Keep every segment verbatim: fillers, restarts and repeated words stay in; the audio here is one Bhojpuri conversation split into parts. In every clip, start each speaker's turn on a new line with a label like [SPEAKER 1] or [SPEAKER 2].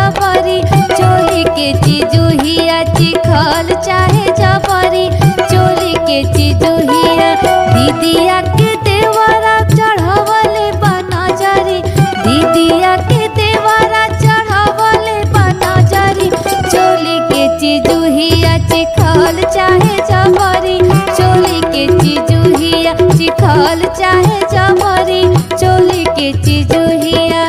[SPEAKER 1] जबरी चोली के चिजुहिया चिखल चाहे जबरी चोली के चिजुहिया दीदिया के देवरा चढ़ावले बनजरी दीदिया के देवरा चढ़ावले बनजरी चोली के चिजुहिया चिखल चाहे जबरी चोली के चिजुहिया चिखल चाहे जबरी चोली के चिजुहिया।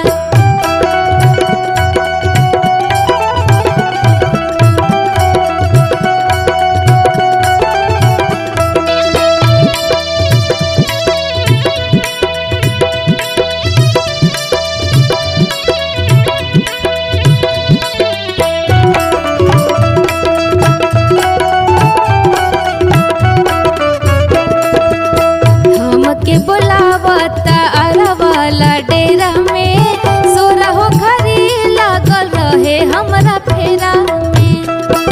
[SPEAKER 1] हमके बुलावता अरवाला डेरा में सोरा हो घरी लागल रहे हमरा फेरा में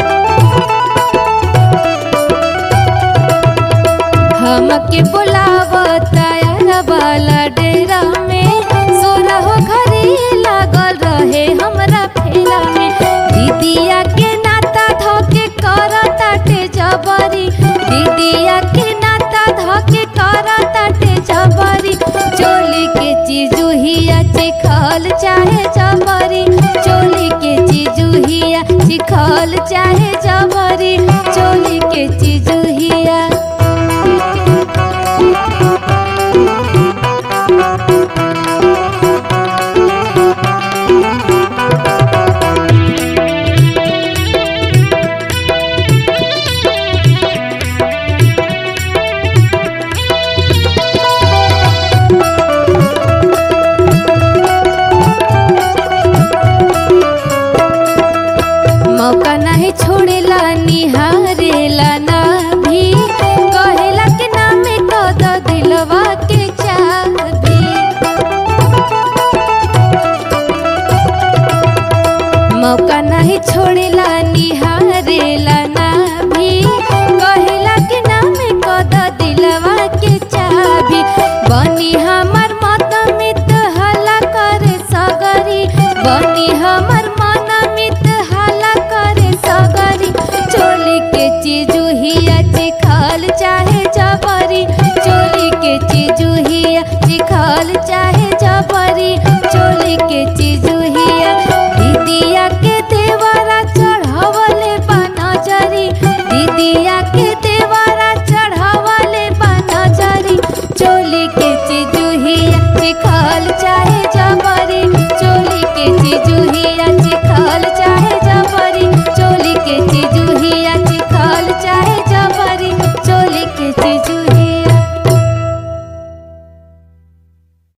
[SPEAKER 1] हमके बुलावता अरवाला डेरा में सोरा हो घरी लागल रहे हमरा फेरा में दीदिया के नाता धोके करताटे जबरी दीदिया के नाता धोके करताटे जबरी चोली के चिजुहिया चिखल चाहे